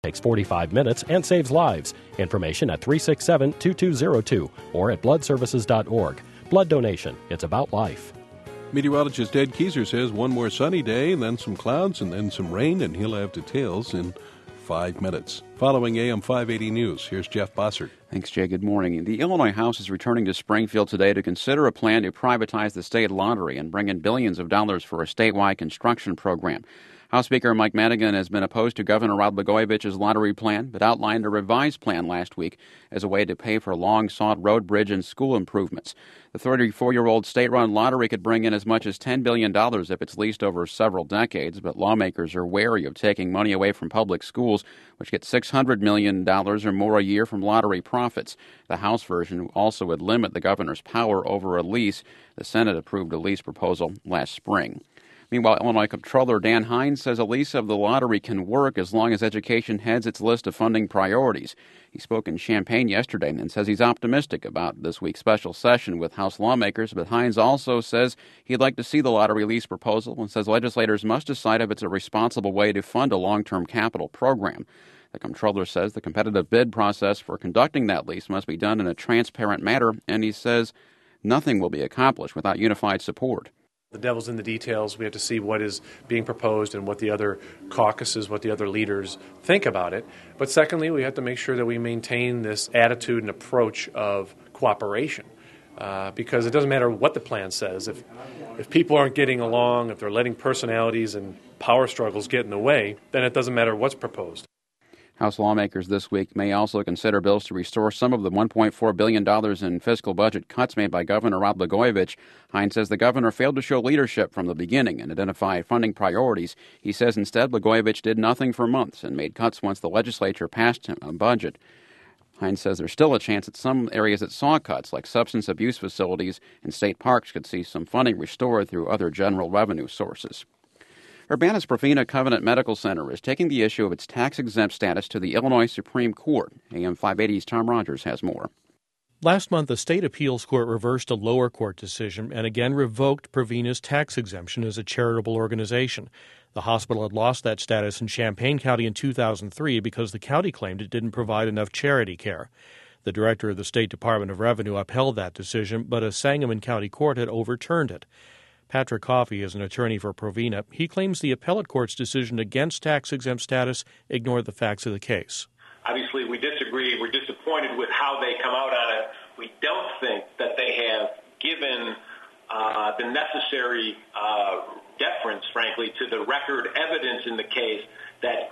Takes 45 minutes and saves lives. Information at 367-2202 or at bloodservices.org. Blood donation. It's about life. Meteorologist Ed Keyser says one more sunny day, and then some clouds, and then some rain, and he'll have details in 5 minutes. Following AM 580 News, here's Jeff Bossert. Thanks, Jay. Good morning. The Illinois House is returning to Springfield today to consider a plan to privatize the state lottery and bring in billions of dollars for a statewide construction program. House Speaker Mike Madigan has been opposed to Governor Rod Blagojevich's lottery plan, but outlined a revised plan last week as a way to pay for long-sought road, bridge, and school improvements. The 34-year-old state-run lottery could bring in as much as $10 billion if it's leased over several decades, but lawmakers are wary of taking money away from public schools, which get $600 million or more a year from lottery profits. The House version also would limit the governor's power over a lease. The Senate approved a lease proposal last spring. Meanwhile, Illinois Comptroller Dan Hines says a lease of the lottery can work as long as education heads its list of funding priorities. He spoke in Champaign yesterday and says he's optimistic about this week's special session with House lawmakers, but Hines also says he'd like to see the lottery lease proposal and says legislators must decide if it's a responsible way to fund a long-term capital program. The Comptroller says the competitive bid process for conducting that lease must be done in a transparent manner, and he says nothing will be accomplished without unified support. The devil's in the details. We have to see what is being proposed and what the other caucuses, what the other leaders think about it. But secondly, we have to make sure that we maintain this attitude and approach of cooperation. Because it doesn't matter what the plan says. If people aren't getting along, if they're letting personalities and power struggles get in the way, then it doesn't matter what's proposed. House lawmakers this week may also consider bills to restore some of the $1.4 billion in fiscal budget cuts made by Governor Rod Blagojevich. Hines says the governor failed to show leadership from the beginning and identify funding priorities. He says instead Blagojevich did nothing for months and made cuts once the legislature passed a budget. Hines says there's still a chance that some areas that saw cuts, like substance abuse facilities and state parks, could see some funding restored through other general revenue sources. Urbana's Provena Covenant Medical Center is taking the issue of its tax-exempt status to the Illinois Supreme Court. AM 580's Tom Rogers has more. Last month, the state appeals court reversed a lower court decision and again revoked Provena's tax exemption as a charitable organization. The hospital had lost that status in Champaign County in 2003 because the county claimed it didn't provide enough charity care. The director of the State Department of Revenue upheld that decision, but a Sangamon County court had overturned it. Patrick Coffey is an attorney for Provena. He claims the appellate court's decision against tax-exempt status ignored the facts of the case. Obviously, we disagree. We're disappointed with how they come out on it. We don't think that they have given the necessary deference, frankly, to the record evidence in the case that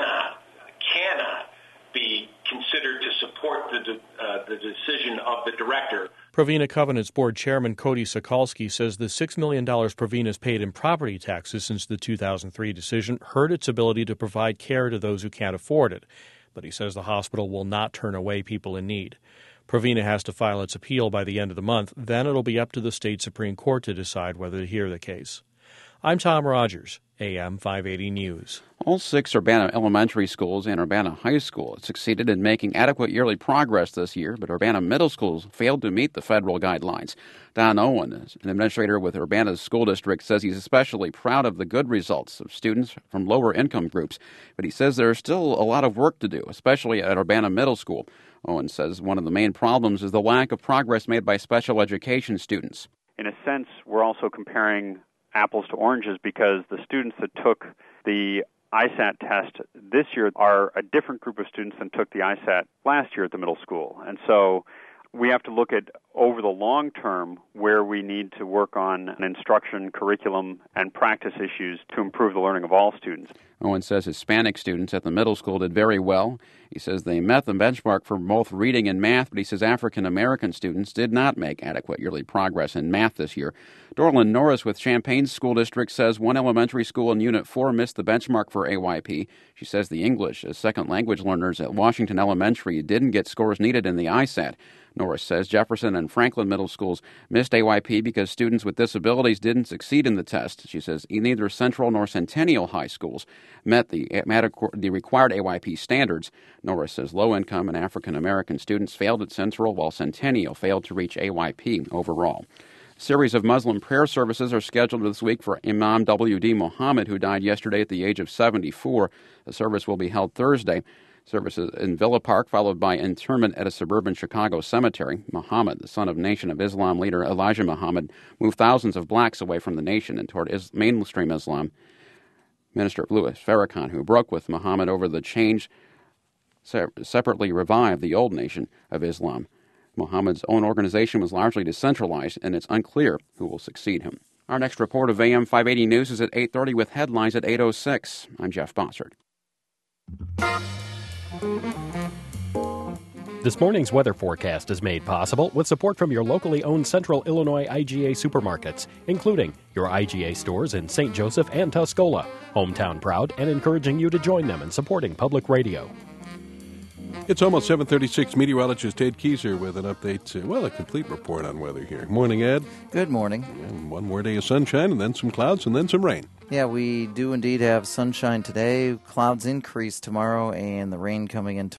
cannot be considered to support the decision of the director. Provena Covenant's board chairman Cody Sokolsky says the $6 million Provena's paid in property taxes since the 2003 decision hurt its ability to provide care to those who can't afford it. But he says the hospital will not turn away people in need. Provena has to file its appeal by the end of the month. Then it'll be up to the state Supreme Court to decide whether to hear the case. I'm Tom Rogers, AM 580 News. All 6 Urbana elementary schools and Urbana High School succeeded in making adequate yearly progress this year, but Urbana middle schools failed to meet the federal guidelines. Don Owen, an administrator with Urbana's school district, says he's especially proud of the good results of students from lower income groups, but he says there's still a lot of work to do, especially at Urbana Middle School. Owen says one of the main problems is the lack of progress made by special education students. In a sense, we're also comparing apples to oranges because the students that took the ISAT test this year are a different group of students than took the ISAT last year at the middle school. And so we have to look at, over the long term, where we need to work on an instruction, curriculum, and practice issues to improve the learning of all students. Owen says Hispanic students at the middle school did very well. He says they met the benchmark for both reading and math, but he says African-American students did not make adequate yearly progress in math this year. Dorlin Norris with Champaign School District says one elementary school in Unit 4 missed the benchmark for AYP. She says the English as second language learners at Washington Elementary didn't get scores needed in the ISAT. Norris says Jefferson and Franklin middle schools missed AYP because students with disabilities didn't succeed in the test. She says neither Central nor Centennial high schools met the required AYP standards. Norris says low-income and African-American students failed at Central, while Centennial failed to reach AYP overall. series of Muslim prayer services are scheduled this week for Imam W.D. Muhammad, who died yesterday at the age of 74. The service will be held Thursday. Services in Villa Park, followed by interment at a suburban Chicago cemetery. Muhammad, the son of Nation of Islam leader Elijah Muhammad, moved thousands of blacks away from the nation and toward mainstream Islam. Minister Louis Farrakhan, who broke with Muhammad over the change, separately revived the old Nation of Islam. Muhammad's own organization was largely decentralized, and it's unclear who will succeed him. Our next report of AM 580 News is at 8:30 with headlines at 8:06. I'm Jeff Bossert. This morning's weather forecast is made possible with support from your locally owned Central Illinois IGA supermarkets, including your IGA stores in St. Joseph and Tuscola. Hometown proud and encouraging you to join them in supporting public radio. It's almost 7:36. Meteorologist Ed Keyser with an update, a complete report on weather here. Morning, Ed. Good morning. And one more day of sunshine, and then some clouds, and then some rain. Yeah, we do indeed have sunshine today. Clouds increase tomorrow, and the rain coming in